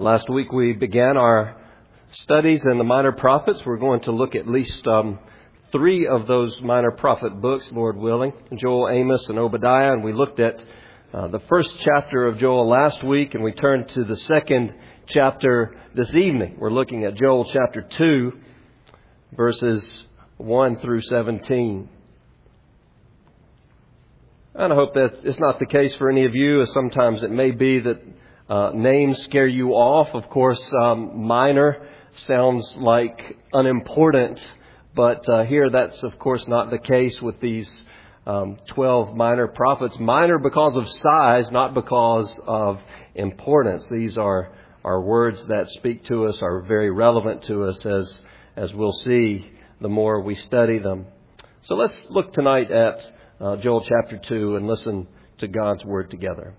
Last week we began our studies in the Minor Prophets. We're going to look at least 3 of those Minor Prophet books, Lord willing, Joel, Amos, and Obadiah. And we looked at the first chapter of Joel last week, and we turned to the second chapter this evening. We're looking at Joel chapter 2, verses 1 through 17. And I hope that it's not the case for any of you, as sometimes it may be that names scare you off. Of course, minor sounds like unimportant, but here that's of course not the case with these 12 minor prophets. Minor because of size, not because of importance. These are words that speak to us, are very relevant to us as we'll see the more we study them. So let's look tonight at Joel chapter 2 and listen to God's word together.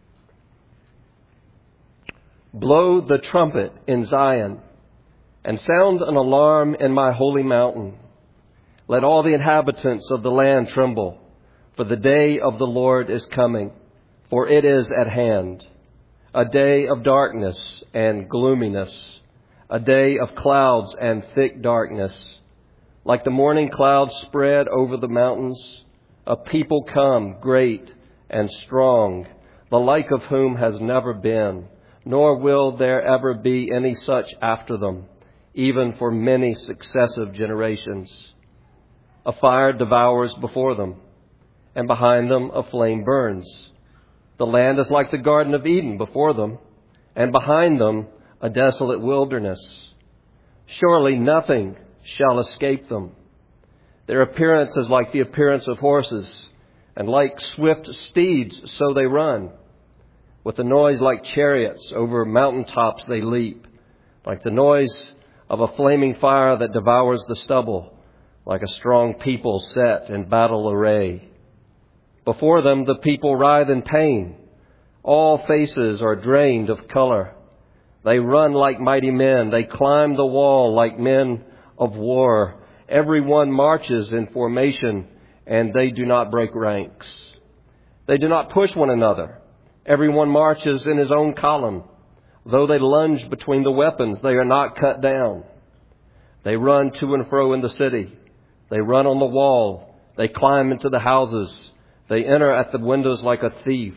Blow the trumpet in Zion and sound an alarm in my holy mountain. Let all the inhabitants of the land tremble, for the day of the Lord is coming, for it is at hand. A day of darkness and gloominess, a day of clouds and thick darkness. Like the morning clouds spread over the mountains, a people come great and strong, the like of whom has never been, nor will there ever be any such after them, even for many successive generations. A fire devours before them, and behind them a flame burns. The land is like the Garden of Eden before them, and behind them a desolate wilderness. Surely nothing shall escape them. Their appearance is like the appearance of horses, and like swift steeds so they run. With a noise like chariots, over mountaintops they leap, like the noise of a flaming fire that devours the stubble, like a strong people set in battle array. Before them the people writhe in pain. All faces are drained of color. They run like mighty men. They climb the wall like men of war. Everyone marches in formation, and they do not break ranks. They do not push one another. Everyone marches in his own column. Though they lunge between the weapons, they are not cut down. They run to and fro in the city. They run on the wall. They climb into the houses. They enter at the windows like a thief.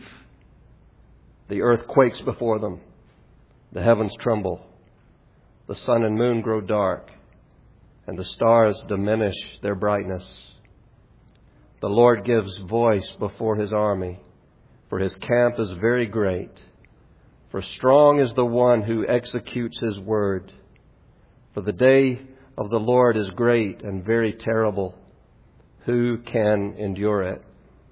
The earth quakes before them. The heavens tremble. The sun and moon grow dark, and the stars diminish their brightness. The Lord gives voice before his army, for his camp is very great. For strong is the one who executes his word. For the day of the Lord is great and very terrible. Who can endure it?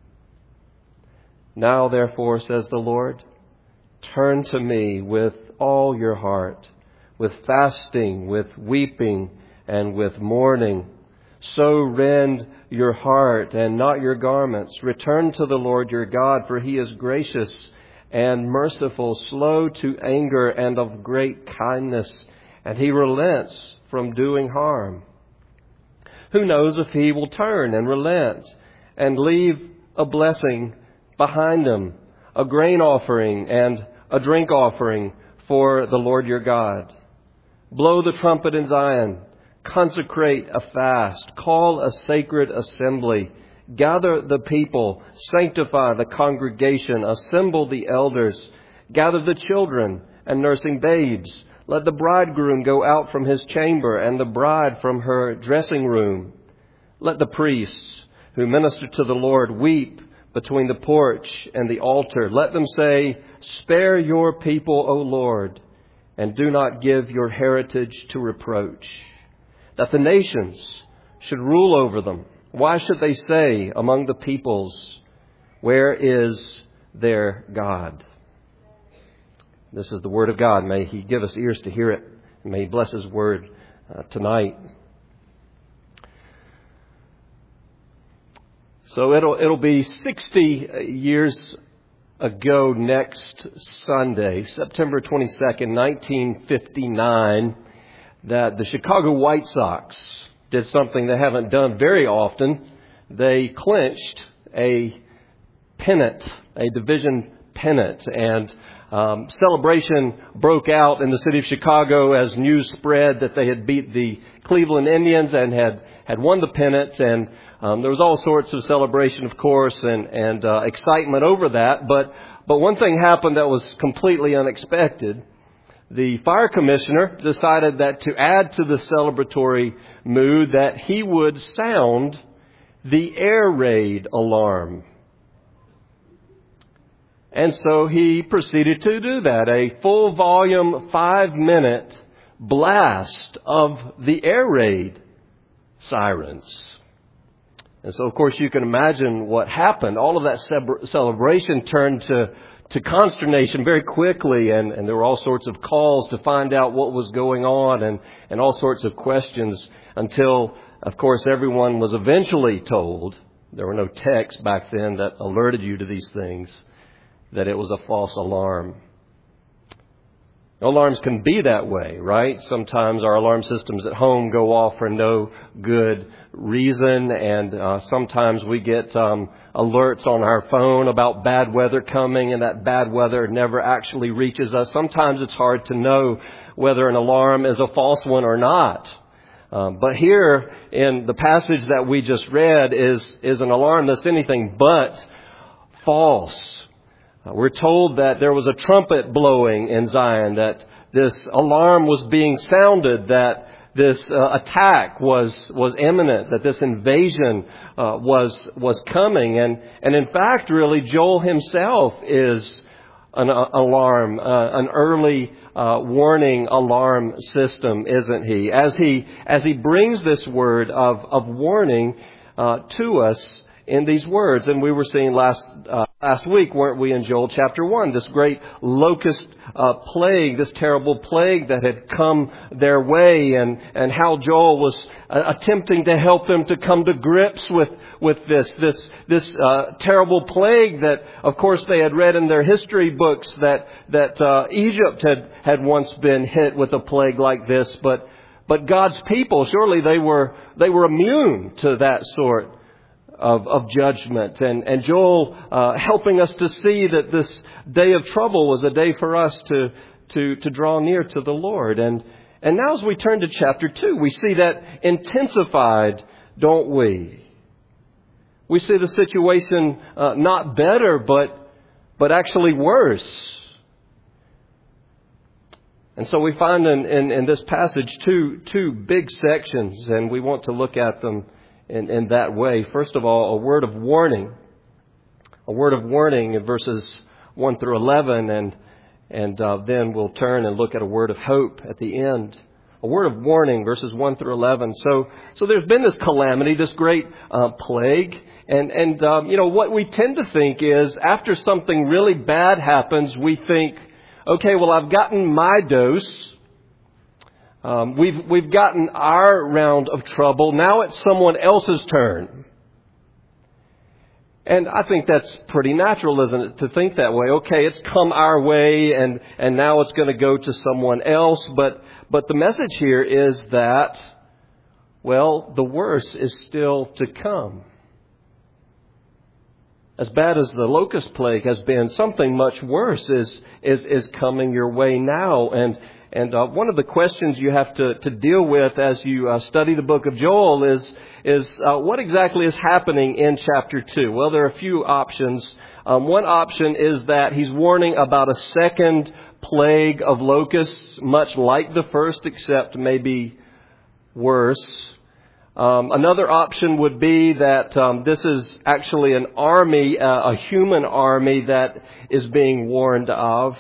Now, therefore, says the Lord, turn to me with all your heart, with fasting, with weeping, and with mourning. So rend your heart and not your garments. Return to the Lord your God, for he is gracious and merciful, slow to anger and of great kindness, and he relents from doing harm. Who knows if he will turn and relent and leave a blessing behind him, a grain offering and a drink offering for the Lord your God. Blow the trumpet in Zion. Consecrate a fast, call a sacred assembly, gather the people, sanctify the congregation, assemble the elders, gather the children and nursing babes. Let the bridegroom go out from his chamber and the bride from her dressing room. Let the priests who minister to the Lord weep between the porch and the altar. Let them say, spare your people, O Lord, and do not give your heritage to reproach. That the nations should rule over them. Why should they say among the peoples, where is their God? This is the word of God. May he give us ears to hear it. May he bless his word tonight. So it'll be 60 years ago next Sunday, September 22nd, 1959, that the Chicago White Sox did something they haven't done very often. They clinched a pennant, a division pennant. And celebration broke out in the city of Chicago as news spread that they had beat the Cleveland Indians and had won the pennant. And there was all sorts of celebration, of course, and excitement over that. But one thing happened that was completely unexpected. The fire commissioner decided that to add to the celebratory mood that he would sound the air raid alarm. And so he proceeded to do that, a full volume, 5-minute blast of the air raid sirens. And so, of course, you can imagine what happened. All of that celebration turned to consternation very quickly, and there were all sorts of calls to find out what was going on and all sorts of questions until, of course, everyone was eventually told, there were no texts back then that alerted you to these things, that it was a false alarm. Alarms can be that way, right? Sometimes our alarm systems at home go off for no good reason, and sometimes we get alerts on our phone about bad weather coming, and that bad weather never actually reaches us. Sometimes it's hard to know whether an alarm is a false one or not. But here in the passage that we just read is an alarm that's anything but false. We're told that there was a trumpet blowing in Zion, that this alarm was being sounded, that this attack was imminent, that this invasion was coming. And in fact, really, Joel himself is an alarm, an early warning alarm system, isn't he? As he brings this word of warning to us in these words. And we were seeing last week, weren't we, in Joel chapter 1, this great locust plague, this terrible plague that had come their way, and how Joel was attempting to help them to come to grips with this terrible plague that, of course, they had read in their history books that Egypt had once been hit with a plague like this, but God's people, surely they were immune to that sort of judgment. And Joel helping us to see that this day of trouble was a day for us to draw near to the Lord. And now as we turn to chapter 2, we see that intensified, don't we? We see the situation not better, but actually worse. And so we find in this passage two big sections, and we want to look at them in that way. First of all, a word of warning. A word of warning in verses 1 through 11, and then we'll turn and look at a word of hope at the end. A word of warning, verses 1 through 11. So there's been this calamity, this great plague, and what we tend to think is after something really bad happens, we think, okay, well, I've gotten my dose. We've gotten our round of trouble. Now it's someone else's turn. And I think that's pretty natural, isn't it, to think that way? Okay, it's come our way, and now it's going to go to someone else. But the message here is that, well, the worst is still to come. As bad as the locust plague has been, something much worse is coming your way now. And one of the questions you have to deal with as you study the book of Joel is what exactly is happening in chapter 2? Well, there are a few options. One option is that he's warning about a second plague of locusts, much like the first, except maybe worse. Another option would be that this is actually an army, a human army that is being warned of.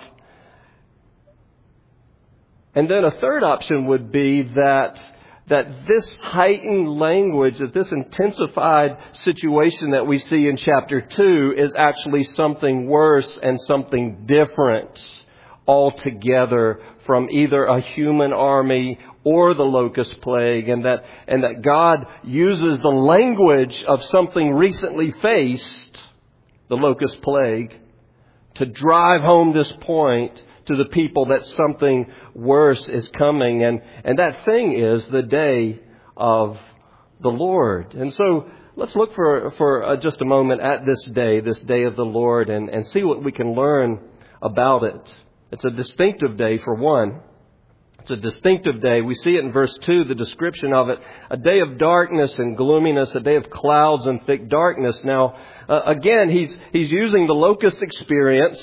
And then a third option would be that this heightened language, that this intensified situation that we see in chapter 2 is actually something worse and something different altogether from either a human army or the locust plague, and that God uses the language of something recently faced, the locust plague, to drive home this point to the people that something worse is coming, and that thing is the day of the Lord. And so let's look for just a moment at this day of the Lord, and see what we can learn about it. It's a distinctive day for one. It's a distinctive day. We see it in verse 2, the description of it. A day of darkness and gloominess, a day of clouds and thick darkness. Now, again, he's using the locust experience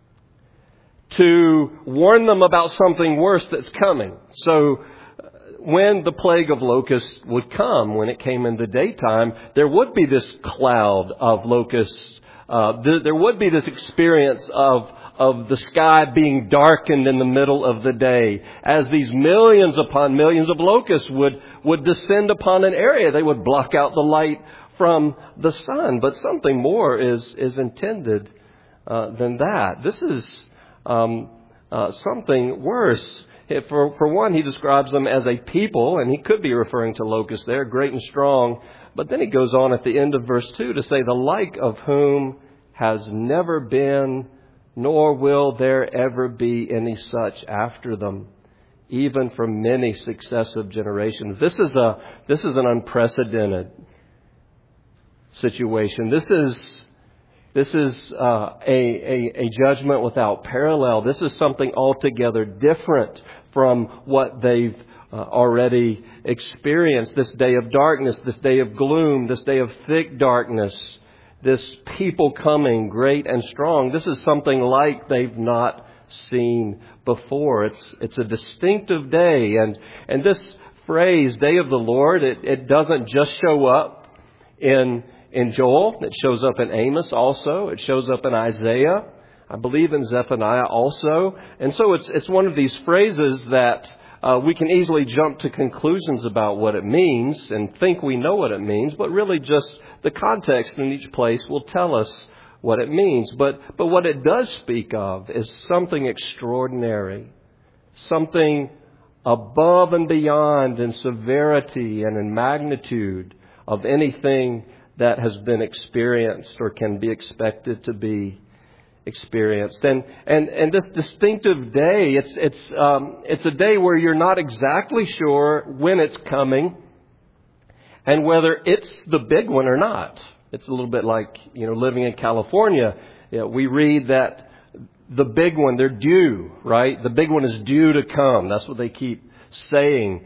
to warn them about something worse that's coming. So, when the plague of locusts would come, when it came in the daytime, there would be this cloud of locusts. There would be this experience of the sky being darkened in the middle of the day, as these millions upon millions of locusts would descend upon an area. They would block out the light from the sun. But something more is intended than that. This is something worse. For one, he describes them as a people, and he could be referring to locusts there, great and strong. But then he goes on at the end of verse 2 to say, the like of whom has never been, nor will there ever be any such after them, even for many successive generations. This is an unprecedented situation. This is a judgment without parallel. This is something altogether different from what they've already experienced. This day of darkness, this day of gloom, this day of thick darkness, this people coming great and strong. This is something like they've not seen before. It's a distinctive day. And this phrase, day of the Lord, it doesn't just show up in Joel. It shows up in Amos also. It shows up in Isaiah. I believe in Zephaniah also. And so it's one of these phrases that we can easily jump to conclusions about what it means and think we know what it means, but really just the context in each place will tell us what it means. But what it does speak of is something extraordinary, something above and beyond in severity and in magnitude of anything that has been experienced or can be expected to be experienced. And this distinctive day, it's a day where you're not exactly sure when it's coming and whether it's the big one or not. It's a little bit like, living in California. We read that the big one, they're due, right? The big one is due to come. That's what they keep saying.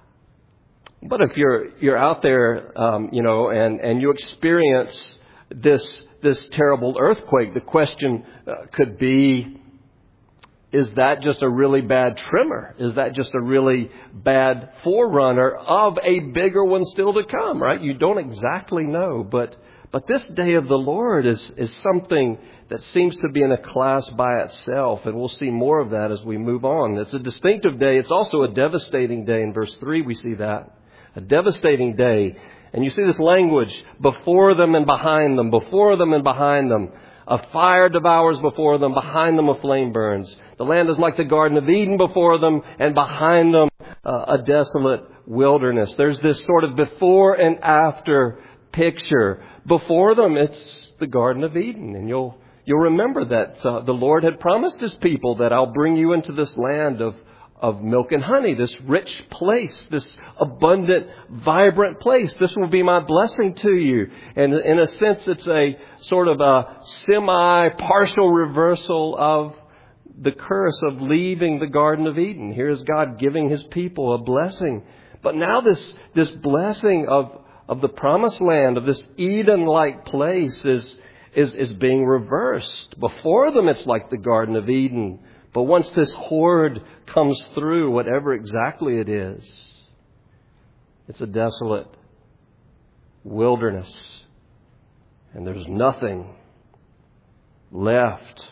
But if you're out there, and you experience this terrible earthquake, the question could be, is that just a really bad tremor? Is that just a really bad forerunner of a bigger one still to come, right? You don't exactly know, but this day of the Lord is something that seems to be in a class by itself, and we'll see more of that as we move on. It's a distinctive day. It's also a devastating day. In verse 3, we see that. A devastating day. And you see this language, before them and behind them, before them and behind them. A fire devours before them, behind them a flame burns. The land is like the Garden of Eden before them, and behind them a desolate wilderness. There's this sort of before and after picture. Before them, it's the Garden of Eden. And you'll remember that the Lord had promised His people that I'll bring you into this land of milk and honey, this rich place, this abundant, vibrant place. This will be my blessing to you. And in a sense, it's a sort of a semi-partial reversal of the curse of leaving the Garden of Eden. Here's God giving His people a blessing. But now this blessing of the promised land, of this Eden-like place is being reversed. Before them, it's like the Garden of Eden. But once this horde comes through, whatever exactly it is, it's a desolate wilderness. And there's nothing left.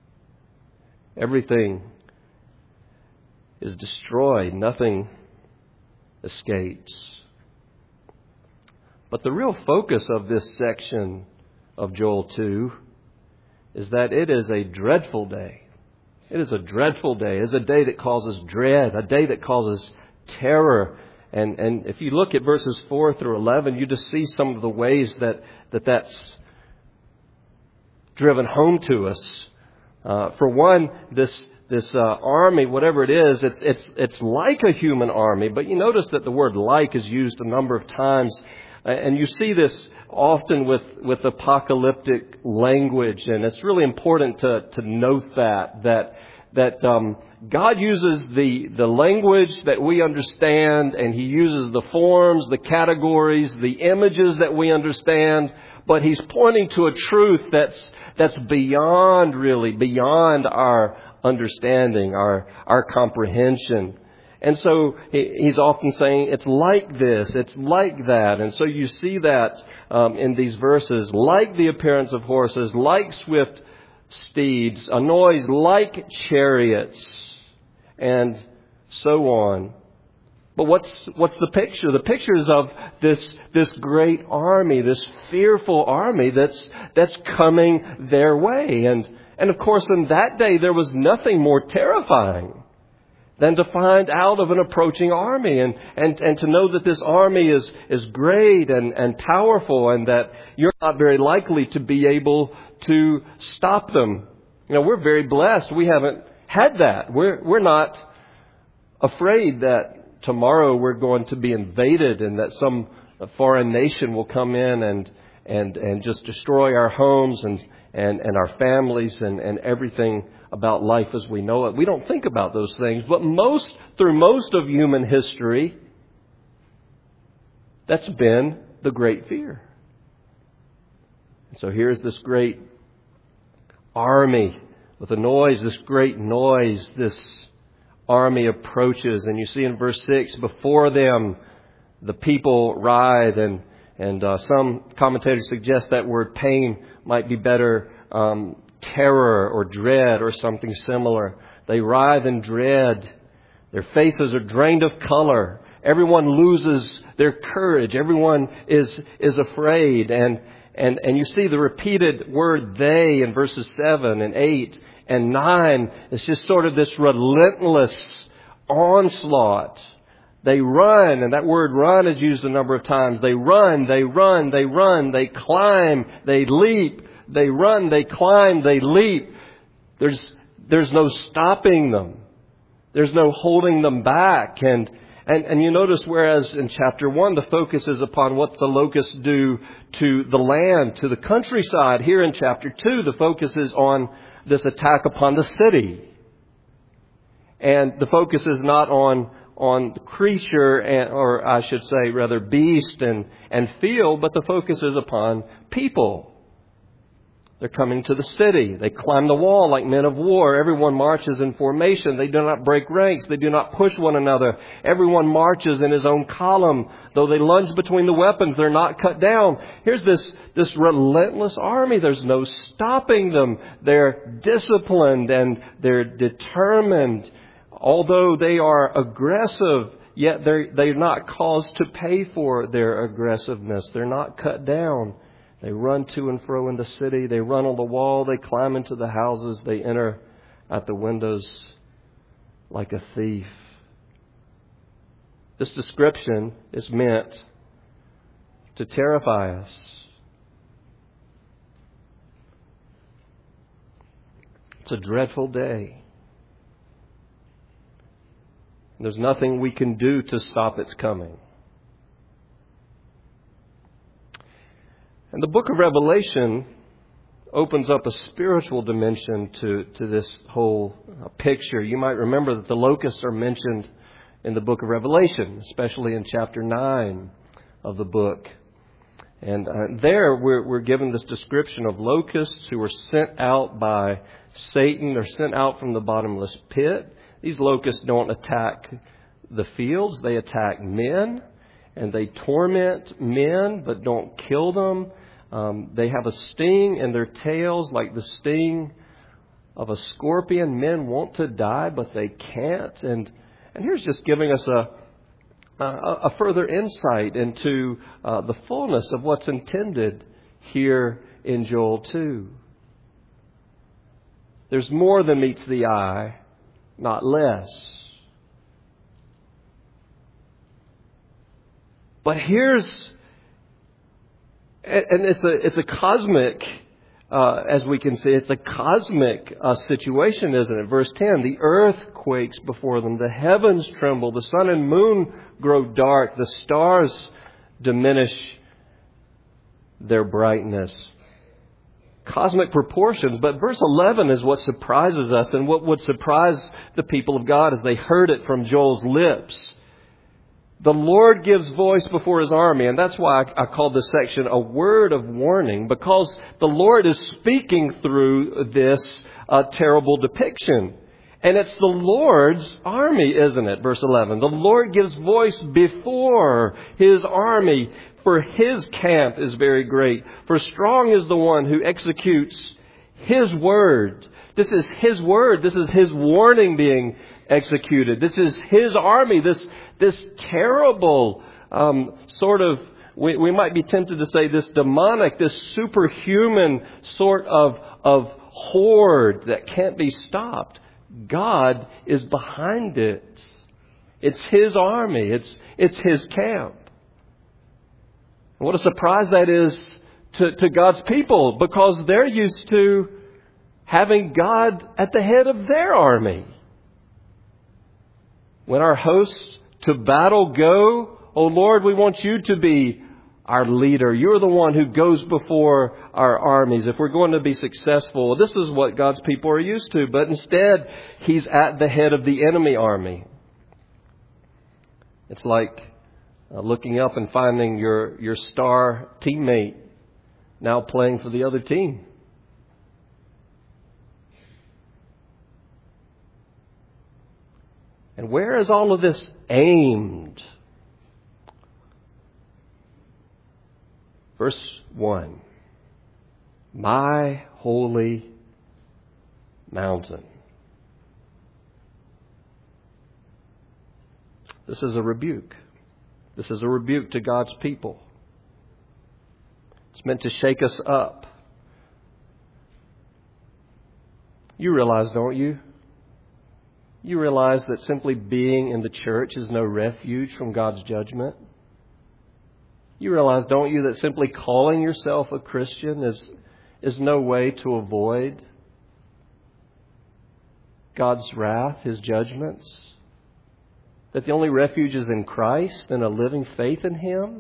Everything is destroyed. Nothing escapes. But the real focus of this section of Joel 2 is that it is a dreadful day. It is a dreadful day. It is a day that causes dread, a day that causes terror. And if you look at verses 4 through 11, you just see some of the ways that's driven home to us. For one, this army, whatever it is, it's like a human army. But you notice that the word "like" is used a number of times, and you see this often with apocalyptic language. And it's really important to note that God uses the language that we understand, and He uses the forms, the categories, the images that we understand, but He's pointing to a truth that's beyond our understanding, our comprehension. And so He's often saying, it's like this, it's like that. And so you see that in these verses, like the appearance of horses, like swift steeds, a noise like chariots, and so on. But what's the picture? The picture is of this great army, this fearful army that's coming their way. And of course, in that day, there was nothing more terrifying than to find out of an approaching army and to know that this army is great and powerful, and that you're not very likely to be able to stop them. We're very blessed. We haven't had that. We're not afraid that tomorrow we're going to be invaded and that some foreign nation will come in and just destroy our homes and our families and everything about life as we know it. We don't think about those things, but through most of human history, that's been the great fear. So here's this great army with a noise, this great noise. This army approaches, and you see in verse 6, before them the people writhe, and some commentators suggest that word pain might be better terror or dread or something similar. They writhe in dread. Their faces are drained of color. Everyone loses their courage. Everyone is afraid. And you see the repeated word they in verses 7 and 8 and 9. It's just sort of this relentless onslaught. They run, and that word run is used a number of times. They run, they run, they run, they climb, they leap. They run, they climb, they leap. There's no stopping them. There's no holding them back. And you notice, whereas in chapter 1, the focus is upon what the locusts do to the land, to the countryside. Here in chapter 2, the focus is on this attack upon the city. And the focus is not on the creature, or I should say rather beast and field, but the focus is upon people. They're coming to the city. They climb the wall like men of war. Everyone marches in formation. They do not break ranks. They do not push one another. Everyone marches in his own column. Though they lunge between the weapons, they're not cut down. Here's this relentless army. There's no stopping them. They're disciplined and they're determined. Although they are aggressive, yet they're not caused to pay for their aggressiveness. They're not cut down. They run to and fro in the city. They run on the wall. They climb into the houses. They enter at the windows like a thief. This description is meant to terrify us. It's a dreadful day. There's nothing we can do to stop its coming. And the book of Revelation opens up a spiritual dimension to this whole picture. You might remember that the locusts are mentioned in the book of Revelation, especially in chapter 9 of the book. And there we're given this description of locusts who were sent out by Satan. They're sent out from the bottomless pit. These locusts don't attack the fields. They attack men. And they torment men, but don't kill them. They have a sting in their tails like the sting of a scorpion. Men want to die, but they can't. And here's just giving us a further insight into the fullness of what's intended here in Joel 2. There's more than meets the eye, not less. But and it's a cosmic, as we can see, it's a cosmic situation, isn't it? Verse 10, the earth quakes before them, the heavens tremble, the sun and moon grow dark, the stars diminish their brightness. Cosmic proportions. But verse 11 is what surprises us, and what would surprise the people of God as they heard it from Joel's lips. The Lord gives voice before His army, and that's why I called this section a word of warning, because the Lord is speaking through this terrible depiction. And it's the Lord's army, isn't it? Verse 11. The Lord gives voice before His army, for His camp is very great. For strong is the one who executes His word. This is His word. This is His warning being executed. This is His army. This terrible sort of, we might be tempted to say this demonic, this superhuman sort of horde that can't be stopped. God is behind it. It's His army. It's His camp. And what a surprise that is to God's people, because they're used to having God at the head of their army. When our hosts to battle go, "Oh Lord, we want You to be our leader. You're the one who goes before our armies if we're going to be successful." This is what God's people are used to. But instead, He's at the head of the enemy army. It's like looking up and finding your star teammate now playing for the other team. And where is all of this aimed? Verse 1. My holy mountain. This is a rebuke. This is a rebuke to God's people. It's meant to shake us up. You realize, don't you? You realize that simply being in the church is no refuge from God's judgment. You realize, don't you, that simply calling yourself a Christian is no way to avoid God's wrath, His judgments? That the only refuge is in Christ and a living faith in Him?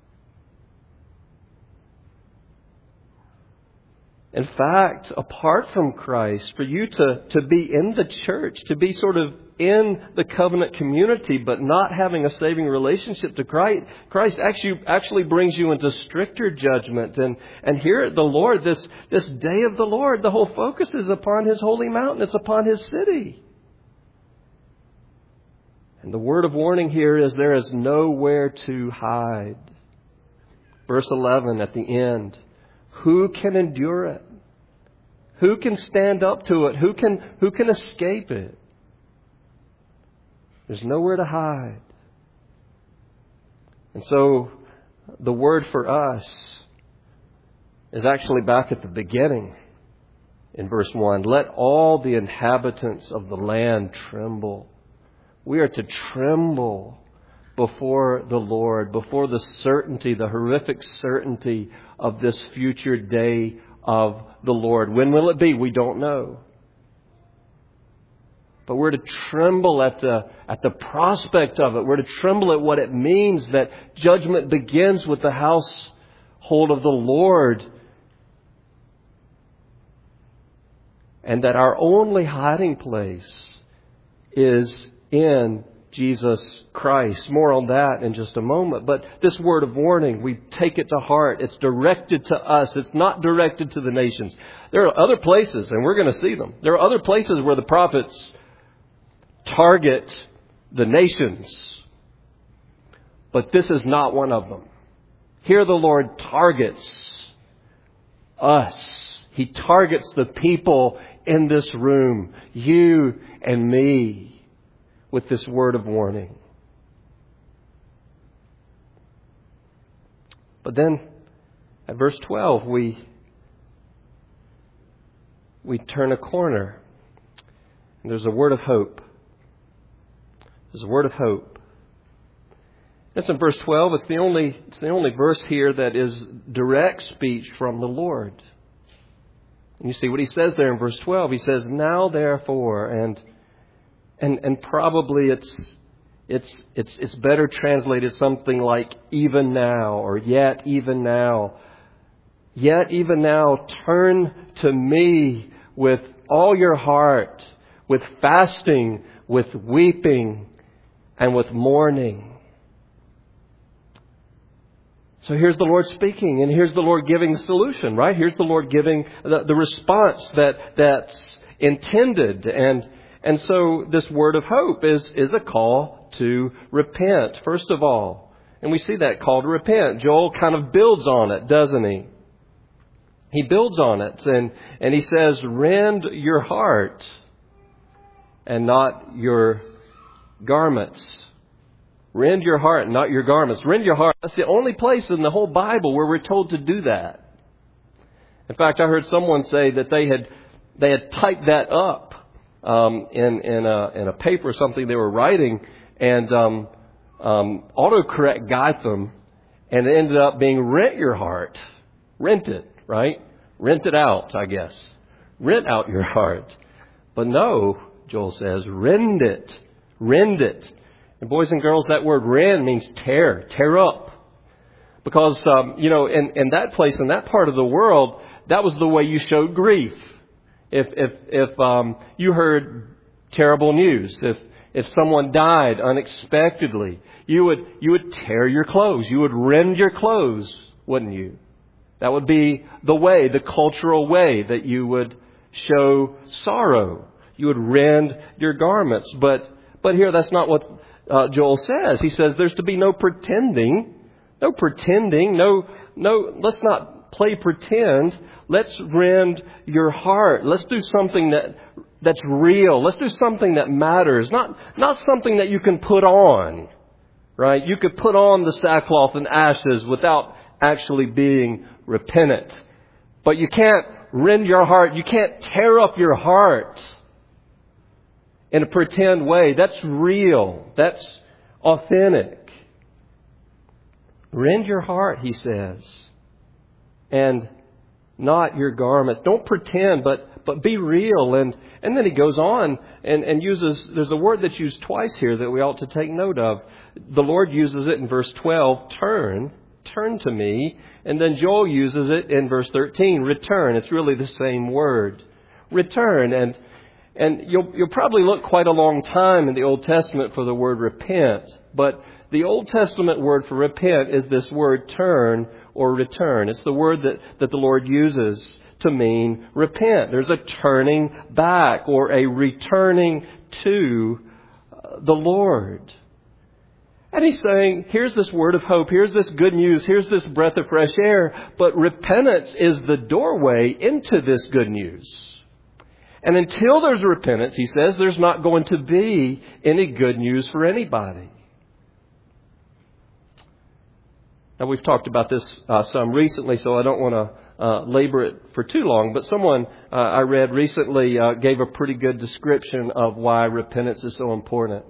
In fact, apart from Christ, for you to be in the church, to be sort of in the covenant community, but not having a saving relationship to Christ actually brings you into stricter judgment. And here at the Lord, this day of the Lord, the whole focus is upon His holy mountain. It's upon His city. And the word of warning here is there is nowhere to hide. Verse 11 at the end. Who can endure it? Who can stand up to it? Who can escape it? There's nowhere to hide. And so the word for us is actually back at the beginning in verse 1. Let all the inhabitants of the land tremble. We are to tremble before the Lord, before the certainty, the horrific certainty of this future day of the Lord. When will it be? We don't know. But we're to tremble at the prospect of it. We're to tremble at what it means that judgment begins with the household of the Lord. And that our only hiding place is in Jesus Christ. More on that in just a moment. But this word of warning, we take it to heart. It's directed to us. It's not directed to the nations. There are other places, and we're going to see them. There are other places where the prophets target the nations. But this is not one of them. Here the Lord targets us. He targets the people in this room, you and me, with this word of warning. But then at verse 12, we turn a corner. And there's a word of hope. There's a word of hope. It's in verse 12. It's the only verse here that is direct speech from the Lord. And you see what He says there in verse 12. He says, "Now therefore," and probably it's better translated something like "even now" or "yet even now." Yet even now turn to me with all your heart, with fasting, with weeping, and with mourning. So here's the Lord speaking, and here's the Lord giving the solution, right? Here's the Lord giving the response that's intended. And so this word of hope is a call to repent, first of all. And we see that call to repent. Joel kind of builds on it, doesn't he? He builds on it, and he says, rend your heart and not your garments. Rend your heart, not your garments. Rend your heart. That's the only place in the whole Bible where we're told to do that. In fact, I heard someone say that they had typed that up in a paper or something they were writing, and autocorrect got them, and it ended up being rent your heart. Rent it, right? Rent it out, I guess. Rent out your heart. But no, Joel says, rend it. Rend it. And boys and girls, that word rend means tear up. Because, in that place, in that part of the world, that was the way you showed grief. If you heard terrible news, if someone died unexpectedly, you would tear your clothes. You would rend your clothes, wouldn't you? That would be the way, the cultural way that you would show sorrow. You would rend your garments. But here, that's not what Joel says. He says there's to be no pretending. No pretending. No, let's not play pretend. Let's rend your heart. Let's do something that's real. Let's do something that matters. Not something that you can put on. Right? You could put on the sackcloth and ashes without actually being repentant. But you can't rend your heart. You can't tear up your heart in a pretend way. That's real. That's authentic. Rend your heart, he says, and not your garments. Don't pretend, but be real. And then he goes on and uses, there's a word that's used twice here that we ought to take note of. The Lord uses it in verse 12, turn to me. And then Joel uses it in verse 13, return. It's really the same word, return. And you'll probably look quite a long time in the Old Testament for the word repent. But the Old Testament word for repent is this word turn or return. It's the word that the Lord uses to mean repent. There's a turning back or a returning to the Lord. And he's saying, here's this word of hope. Here's this good news. Here's this breath of fresh air. But repentance is the doorway into this good news. And until there's repentance, he says, there's not going to be any good news for anybody. Now, we've talked about this some recently, so I don't want to labor it for too long. But someone I read recently gave a pretty good description of why repentance is so important.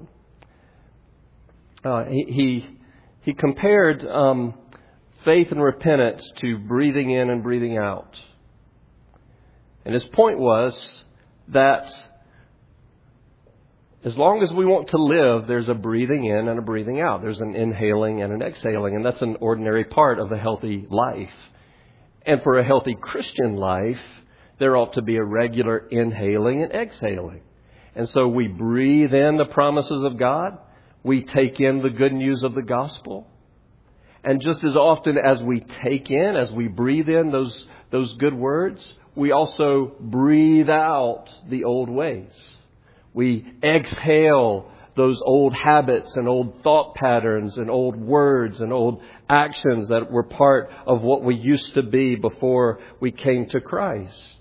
He compared faith and repentance to breathing in and breathing out. And his point was that as long as we want to live, there's a breathing in and a breathing out. There's an inhaling and an exhaling, and that's an ordinary part of a healthy life. And for a healthy Christian life, there ought to be a regular inhaling and exhaling. And so we breathe in the promises of God. We take in the good news of the gospel. And just as often as we take in, as we breathe in those good words, we also breathe out the old ways. We exhale those old habits and old thought patterns and old words and old actions that were part of what we used to be before we came to Christ.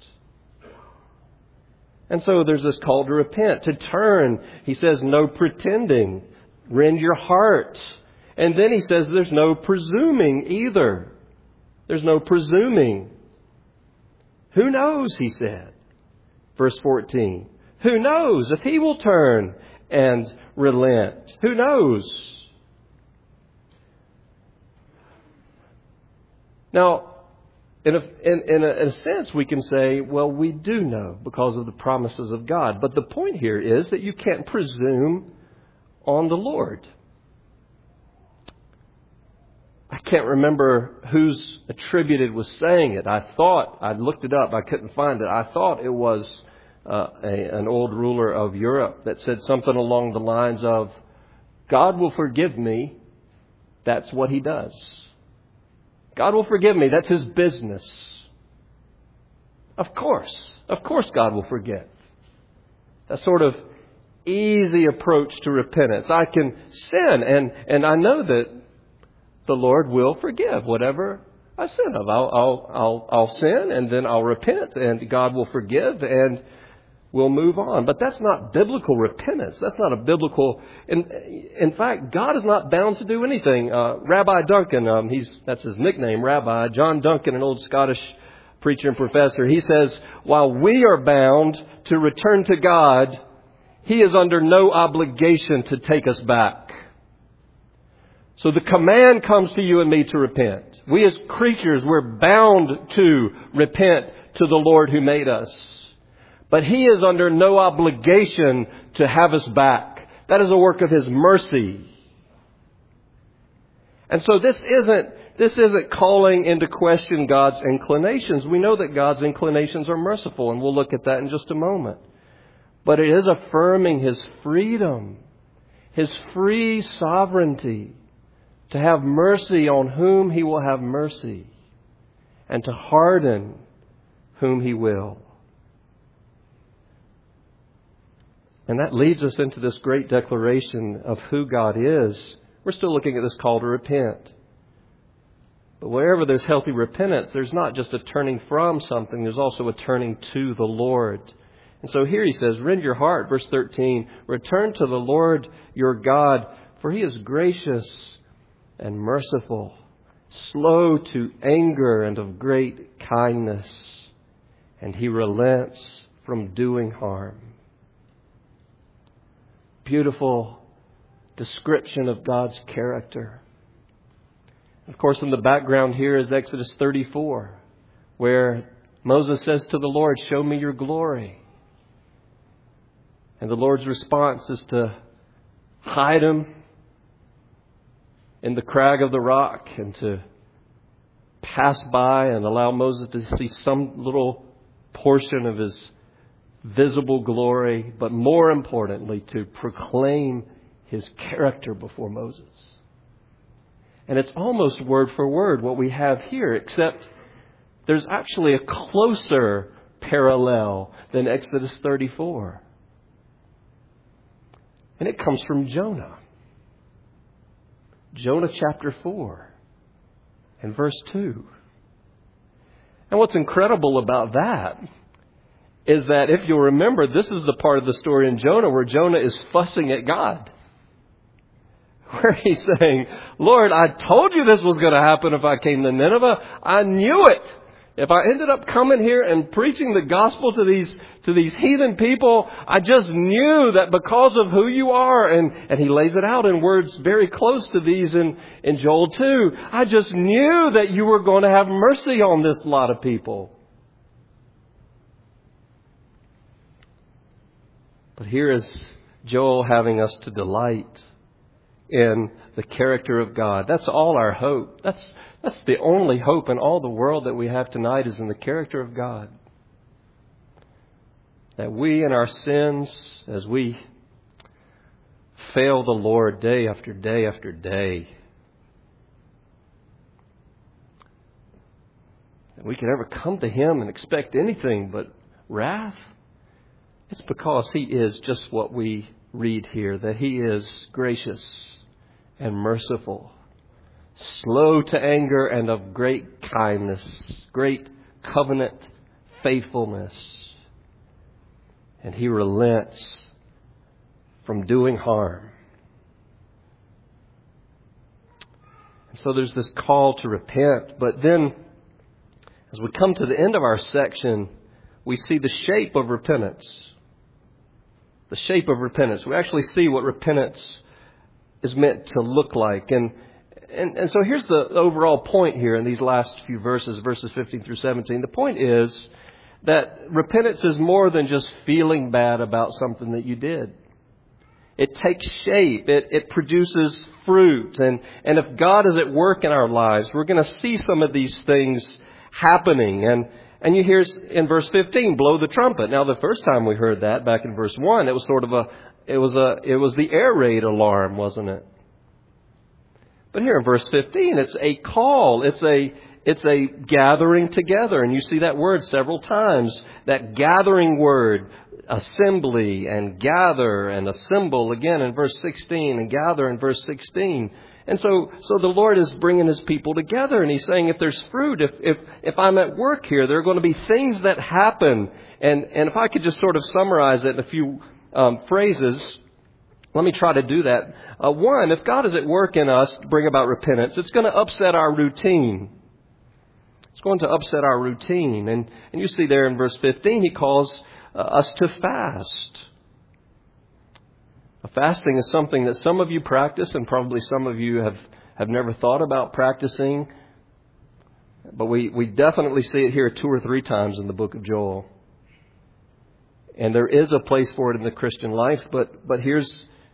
And so there's this call to repent, to turn. He says, no pretending. Rend your heart. And then he says there's no presuming either. There's no presuming. Who knows, he said. Verse 14. Who knows if he will turn and relent? Who knows? Now, in a sense, we can say, well, we do know because of the promises of God. But the point here is that you can't presume on the Lord. I can't remember who's attributed was saying it. I looked it up. I couldn't find it. I thought it was an old ruler of Europe that said something along the lines of, God will forgive me. That's what He does. God will forgive me. That's His business. Of course God will forgive. That sort of easy approach to repentance. I can sin and I know that the Lord will forgive whatever I sin of. I'll sin and then I'll repent and God will forgive and we'll move on. But that's not biblical repentance. That's not a biblical... In fact, God is not bound to do anything. Rabbi Duncan, that's his nickname, Rabbi John Duncan, an old Scottish preacher and professor, he says, while we are bound to return to God, He is under no obligation to take us back. So the command comes to you and me to repent. We as creatures, we're bound to repent to the Lord who made us. But He is under no obligation to have us back. That is a work of His mercy. And so this isn't calling into question God's inclinations. We know that God's inclinations are merciful, and we'll look at that in just a moment. But it is affirming His freedom, His free sovereignty to have mercy on whom He will have mercy and to harden whom He will. And that leads us into this great declaration of who God is. We're still looking at this call to repent. But wherever there's healthy repentance, there's not just a turning from something, there's also a turning to the Lord. And so here He says, rend your heart, verse 13, return to the Lord your God, for He is gracious and merciful, slow to anger and of great kindness, and He relents from doing harm. Beautiful description of God's character. Of course, in the background here is Exodus 34, where Moses says to the Lord, show me your glory. And the Lord's response is to hide Him in the crag of the rock and to pass by and allow Moses to see some little portion of His visible glory, but more importantly, to proclaim His character before Moses. And it's almost word for word what we have here, except there's actually a closer parallel than Exodus 34. And it comes from Jonah. Jonah chapter 4 and verse 2. And what's incredible about that is that if you'll remember, this is the part of the story in Jonah where Jonah is fussing at God. Where he's saying, Lord, I told you this was going to happen if I came to Nineveh. I knew it. If I ended up coming here and preaching the gospel to these heathen people, I just knew that because of who you are, and he lays it out in words very close to these in Joel 2. I just knew that you were going to have mercy on this lot of people. But here is Joel having us to delight in the character of God. That's all our hope. That's the only hope in all the world that we have tonight is in the character of God. That we in our sins, as we fail the Lord day after day after day, that we can ever come to Him and expect anything but wrath. It's because He is just what we read here, that He is gracious and merciful, slow to anger and of great kindness, great covenant faithfulness. And He relents from doing harm. And so there's this call to repent. But then, as we come to the end of our section, we see the shape of repentance. The shape of repentance. We actually see what repentance is meant to look like. And so here's the overall point here in these last few verses 15 through 17. The point is that repentance is more than just feeling bad about something that you did. It takes shape. It produces fruit. And if God is at work in our lives, we're going to see some of these things happening. And you hear in verse 15, blow the trumpet. Now, the first time we heard that back in verse 1, it was sort of it was the air raid alarm, wasn't it? But here in verse 15, it's a call. It's a gathering together. And you see that word several times. That gathering word, assembly and gather and assemble again in verse 16 and gather in verse 16. And so the Lord is bringing His people together, and He's saying if there's fruit, if I'm at work here, there are going to be things that happen. And if I could just sort of summarize it in a few phrases, let me try to do that. One, if God is at work in us to bring about repentance, it's going to upset our routine. It's going to upset our routine. And you see there in verse 15, He calls us to fast. Fasting is something that some of you practice, and probably some of you have never thought about practicing. But we definitely see it here 2 or 3 times in the book of Joel. And there is a place for it in the Christian life. But here's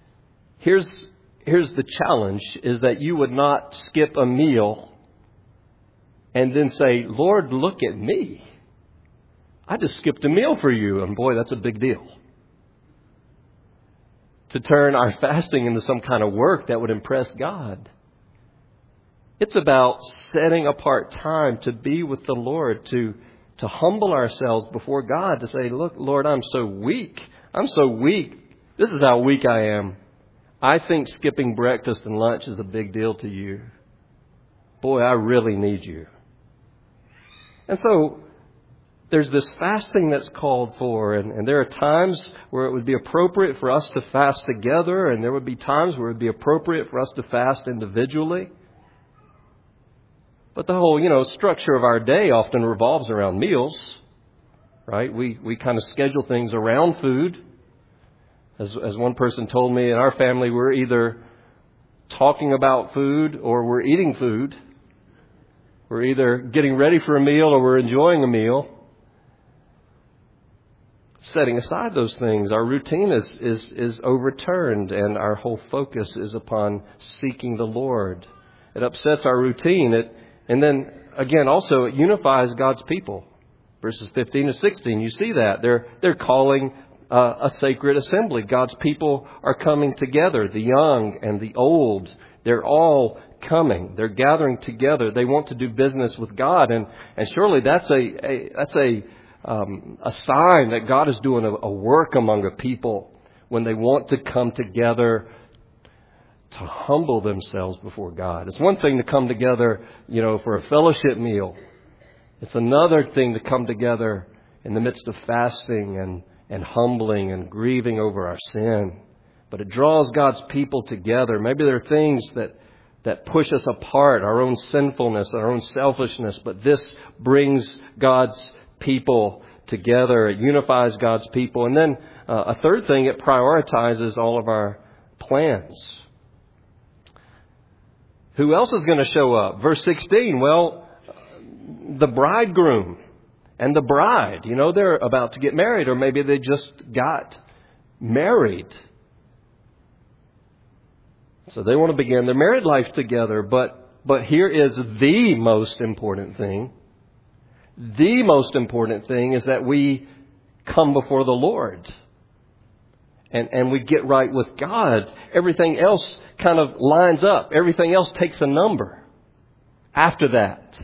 the challenge, is that you would not skip a meal and then say, Lord, look at me. I just skipped a meal for you. And boy, that's a big deal. To turn our fasting into some kind of work that would impress God. It's about setting apart time to be with the Lord, to humble ourselves before God, to say, look, Lord, I'm so weak. I'm so weak. This is how weak I am. I think skipping breakfast and lunch is a big deal to you. Boy, I really need you. And so there's this fasting that's called for, and there are times where it would be appropriate for us to fast together, and there would be times where it would be appropriate for us to fast individually. But the whole, structure of our day often revolves around meals, right? We kind of schedule things around food. As one person told me, in our family, we're either talking about food or we're eating food. We're either getting ready for a meal or we're enjoying a meal. Setting aside those things, our routine is overturned, and our whole focus is upon seeking the Lord. It upsets our routine. And then, again, also it unifies God's people. Verses 15 to 16, you see that. They're calling a sacred assembly. God's people are coming together. The young and the old, they're all coming. They're gathering together. They want to do business with God. And surely that's a sign that God is doing a work among a people when they want to come together to humble themselves before God. It's one thing to come together, for a fellowship meal. It's another thing to come together in the midst of fasting and humbling and grieving over our sin. But it draws God's people together. Maybe there are things that push us apart, our own sinfulness, our own selfishness. But this brings God's people together. It unifies God's people. And then a third thing, it prioritizes all of our plans. Who else is going to show up? Verse 16, well, the bridegroom and the bride. They're about to get married, or maybe they just got married. So they want to begin their married life together. But here is the most important thing. The most important thing is that we come before the Lord. And we get right with God. Everything else kind of lines up. Everything else takes a number after that.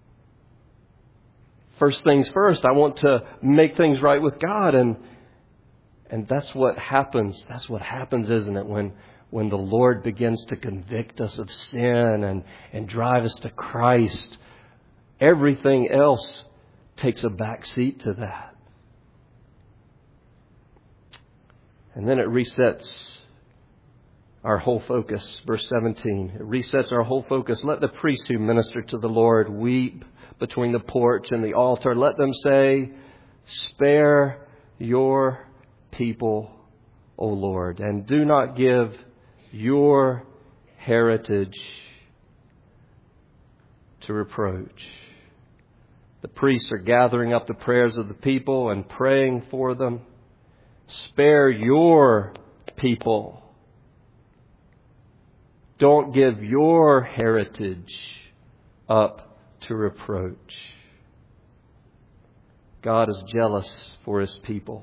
First things first, I want to make things right with God. And that's what happens. That's what happens, isn't it? When the Lord begins to convict us of sin and drive us to Christ, everything else takes a back seat to that. And then it resets our whole focus. Verse 17, it resets our whole focus. Let the priests who minister to the Lord weep between the porch and the altar. Let them say, spare your people, O Lord, and do not give your heritage to reproach. The priests are gathering up the prayers of the people and praying for them. Spare your people, Don't give your heritage up to reproach. God is jealous for His people.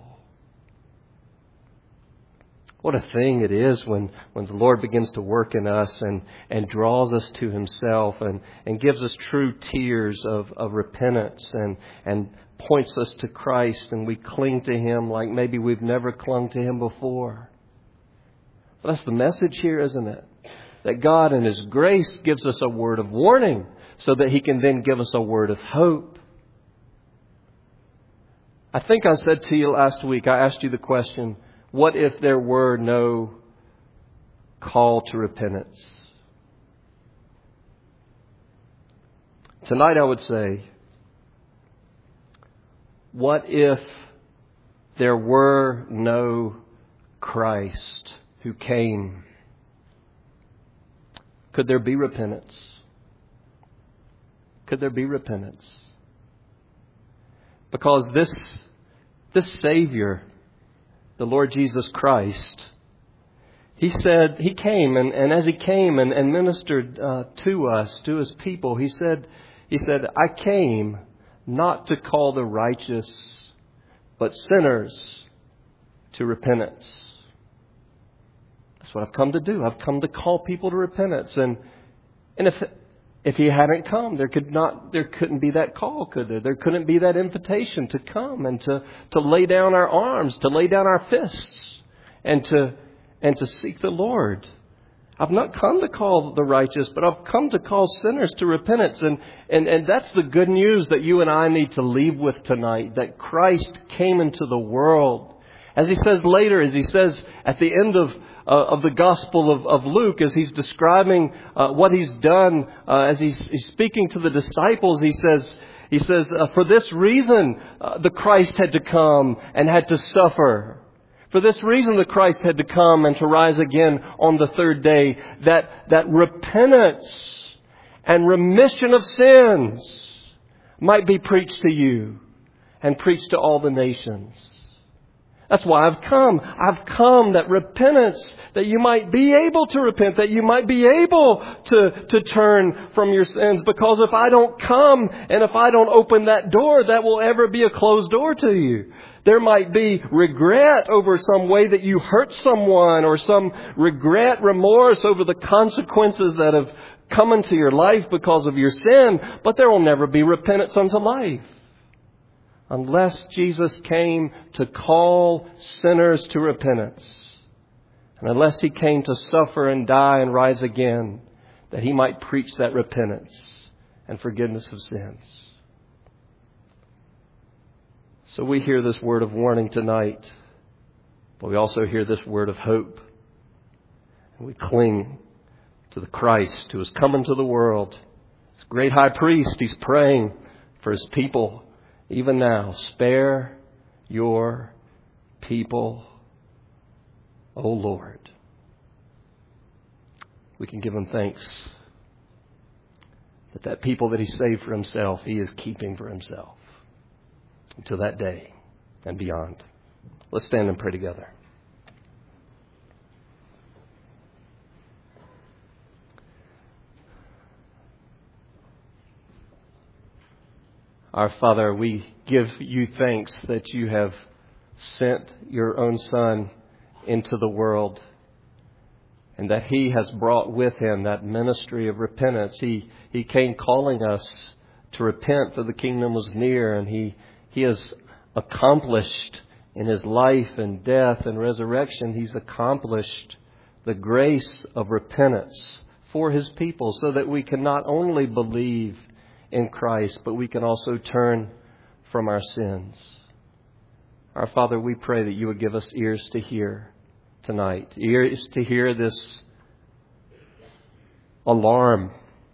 What a thing it is when the Lord begins to work in us and draws us to Himself and gives us true tears of repentance and points us to Christ, and we cling to Him like maybe we've never clung to Him before. But that's the message here, isn't it? That God in His grace gives us a word of warning so that He can then give us a word of hope. I think I said to you last week, I asked you the question, what if there were no call to repentance? Tonight I would say, what if there were no Christ who came? Could there be repentance? Could there be repentance? Because this Savior, the Lord Jesus Christ, He said, He came, and as He came and ministered to us, to His people, He said, I came not to call the righteous, but sinners to repentance. That's what I've come to do. I've come to call people to repentance. And if He hadn't come, there couldn't be that call, could there? There couldn't be that invitation to come and to lay down our arms, to lay down our fists, and to seek the Lord. I've not come to call the righteous, but I've come to call sinners to repentance. And that's the good news that you and I need to leave with tonight, that Christ came into the world. As He says later, as He says at the end of the Gospel of Luke, as He's describing what He's done, as He's speaking to the disciples, He says, for this reason the Christ had to come and had to suffer. For this reason the Christ had to come and to rise again on the third day, that repentance and remission of sins might be preached to you and preached to all the nations. That's why I've come. I've come that repentance, that you might be able to repent, that you might be able to turn from your sins. Because if I don't come and if I don't open that door, that will ever be a closed door to you. There might be regret over some way that you hurt someone, or some regret, remorse over the consequences that have come into your life because of your sin. But there will never be repentance unto life, unless Jesus came to call sinners to repentance, and unless He came to suffer and die and rise again, that He might preach that repentance and forgiveness of sins. So we hear this word of warning tonight, but we also hear this word of hope. And we cling to the Christ who has come into the world. This great high priest, He's praying for His people. Even now, spare your people, O Lord. We can give Him thanks that people that He saved for Himself, He is keeping for Himself until that day and beyond. Let's stand and pray together. Our Father, we give You thanks that You have sent Your own Son into the world, and that He has brought with Him that ministry of repentance. He came calling us to repent, for the kingdom was near, and He has accomplished in His life and death and resurrection, He's accomplished the grace of repentance for His people, so that we can not only believe in Christ, but we can also turn from our sins. Our Father, we pray that You would give us ears to hear tonight, ears to hear this alarm,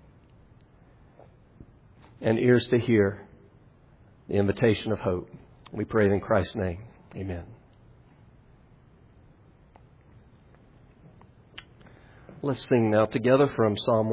and ears to hear the invitation of hope. We pray it in Christ's name. Amen. Let's sing now together from Psalm